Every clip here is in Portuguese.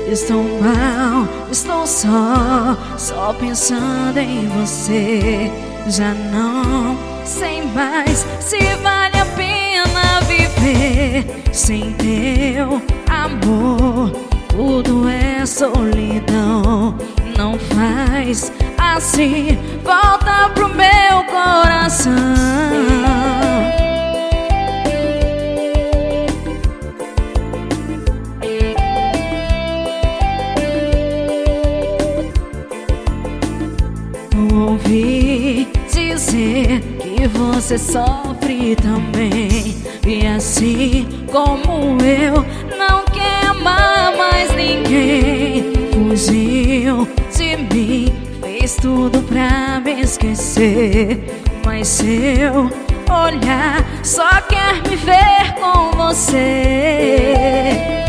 Estou mal, estou só pensando em você. Já não sei mais se vale a pena viver sem teu amor. Tudo é solidão. Não faz assim, volta pro meu coração. Ouvi dizer que você sofre também, e assim como eu, não quer amar mais ninguém. Fugiu de mim, fez tudo pra me esquecer, mas seu olhar só quer me ver com você.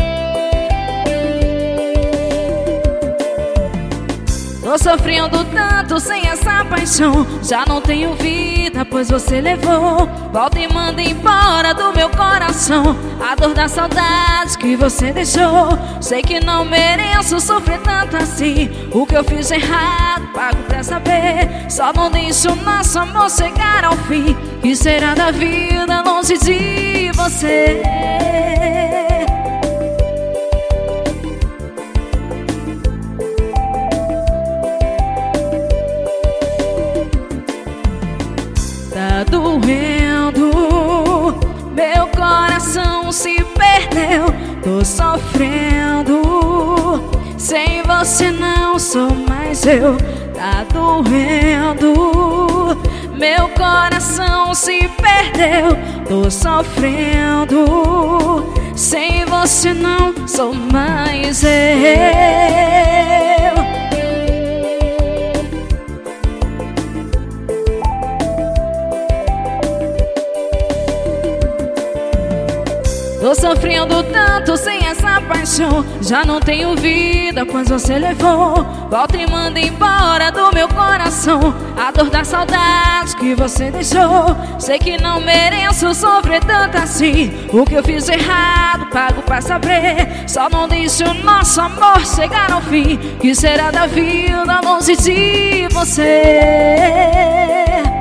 Tô sofrendo tanto sem essa paixão, já não tenho vida, pois você levou. Volta e manda embora do meu coração a dor da saudade que você deixou. Sei que não mereço sofrer tanto assim. O que eu fiz errado, pago pra saber. Só não deixo o nosso amor chegar ao fim. Que será da vida longe de você? Tá doendo, meu coração se perdeu. Tô sofrendo, sem você não sou mais eu. Tá doendo, meu coração se perdeu. Tô sofrendo, sem você não sou mais eu. Tô sofrendo tanto sem essa paixão, já não tenho vida, pois você levou. Volta e manda embora do meu coração a dor da saudade que você deixou. Sei que não mereço sofrer tanto assim. O que eu fiz errado, pago pra saber. Só não deixe o nosso amor chegar ao fim. Que será da vida longe de você?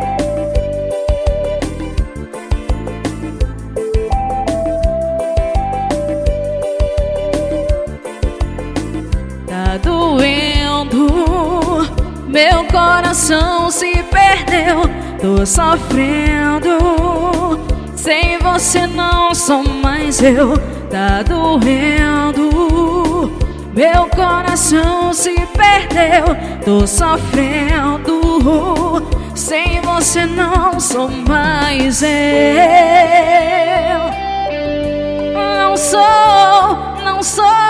Tá doendo, meu coração se perdeu. Tô sofrendo, sem você não sou mais eu. Tá doendo, meu coração se perdeu. Tô sofrendo, sem você não sou mais eu. Não sou